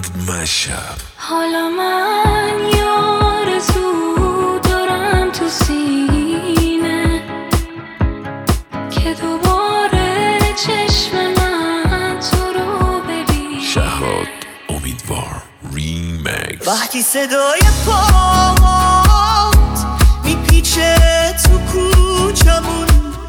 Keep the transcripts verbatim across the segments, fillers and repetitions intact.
دایموند مشب. حالا من یار زو دارم تو سینه که دوباره چشم من تو رو ببینه. شهراد امیدوار ریمیکس. وقتی صدای پات میپیچه تو کوچمون،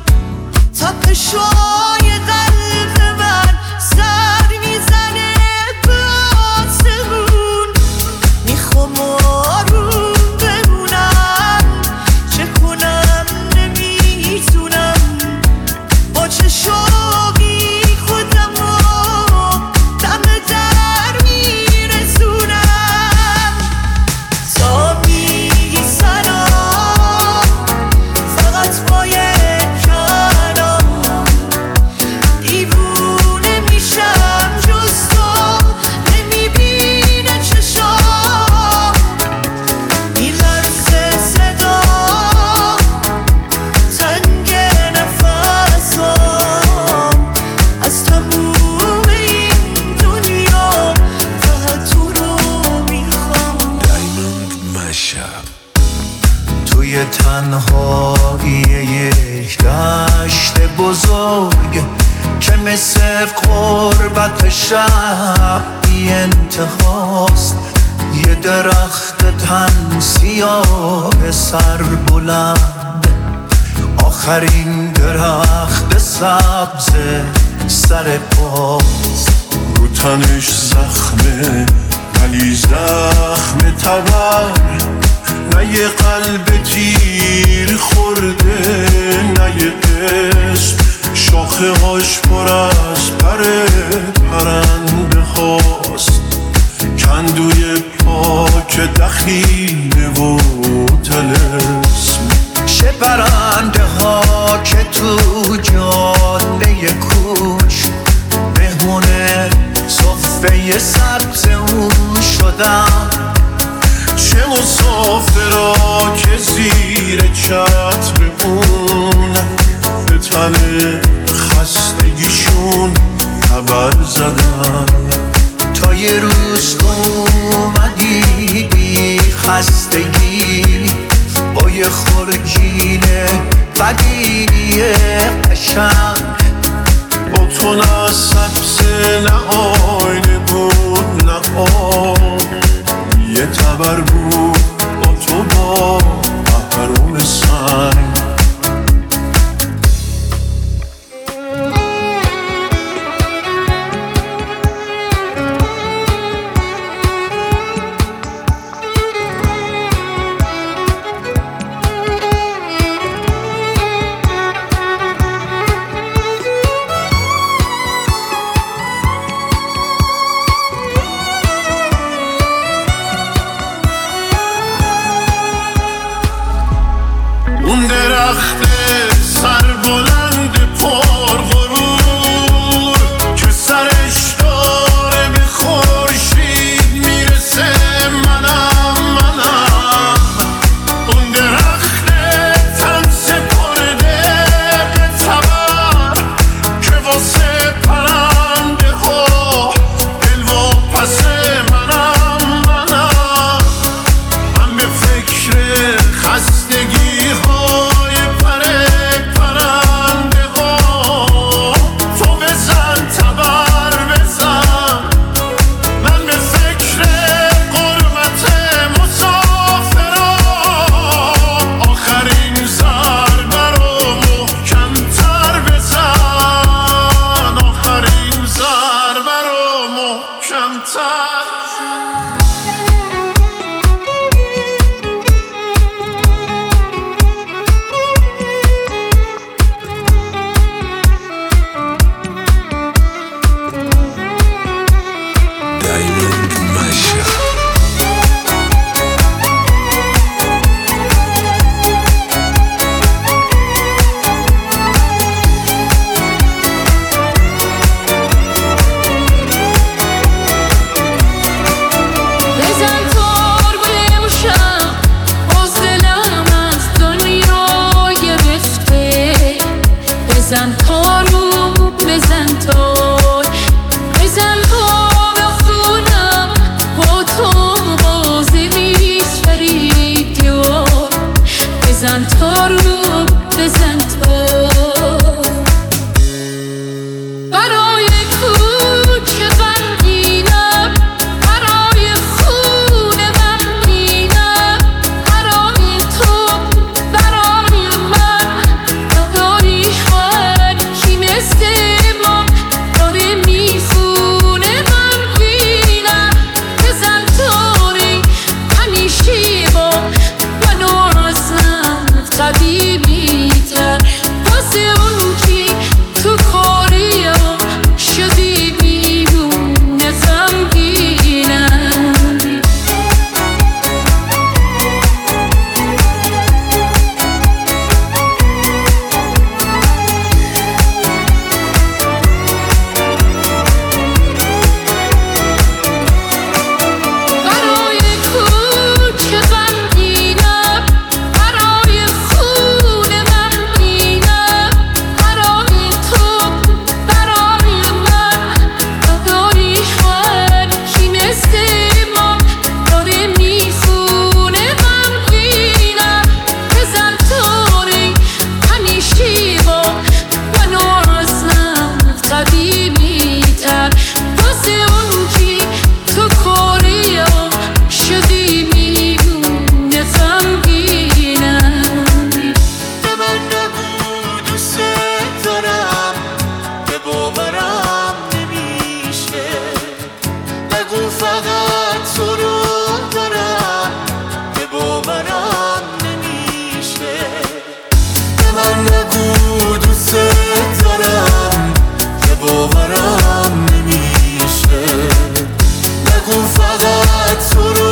تپشای قلب من سر میزنه به آسمون. میخوام آروم بمونم، چه کنم نمیتونم، با چه شوقی خودم رو دم در میرسونم. تا میگی سلام فقط با یک کلام، دیوونه میشم جز تو نمیبینه چشام. میلرزه صدا تنگ نفسام، از تموم این دنیا فقط تو رو میخوام. دایموند مشب. توی تنهایی یک دشت بزرگ که مثل قربت شب بی انتهاست، یه درخت تن سیاه سر بلند، آخرین درخت سبز سر پاست. رو تنش زخمه ولی زخم تبر، نه یه قلب تیر خورده نه یه قسم، شاخه هاش پر از پر پرنده هاست، کندوی پاک دخیله و طلسم. چه برنده ها که تو جاده کوچ مهمونه صفه سبز اون شدن، چه مسافرها که زیر چتر اون به تن خستگیشون خبر زدن. تا یه روز اومدی بی خستگی با یه خورجین بدی قشنگ، با تو نه سبز نه آینه بود نه آب، یه تبر بود با تو با محروم سنگ. اون درخت سربلند پرغرور که سرش داره به خورشید میرسه، منم منم اون درخت تن سپرده به تبر که واسه پرنده ها دل و پس منم منم. من به فکر خستگی های پره بزن تا رو بزن تا برای کوچه غمگینم برای خونه غمگینم برای تو برای من نداری هر کی مثل ما داره میخونه غمگینم بزن تاری همیشه با منو ازت قدیمی تر واسه اون کی تو کاریم شدی بیرون غمگینم برای کوچه غمگینم برای خونه غمگینم برای تو برای من نداری هر کی مثل ما داره میخونه غمگینم بزن تاری همیشه با منو ازت قدیمی تر واسه اون کی تو کاریم شدی میمونه غمگینم به من نگو دوست دارم که باورم نمیشه نگو فقط تو رو دارم که باورم نمیشه به من نگو دوست دارم که باورم نمیشه نگو فقط تو رو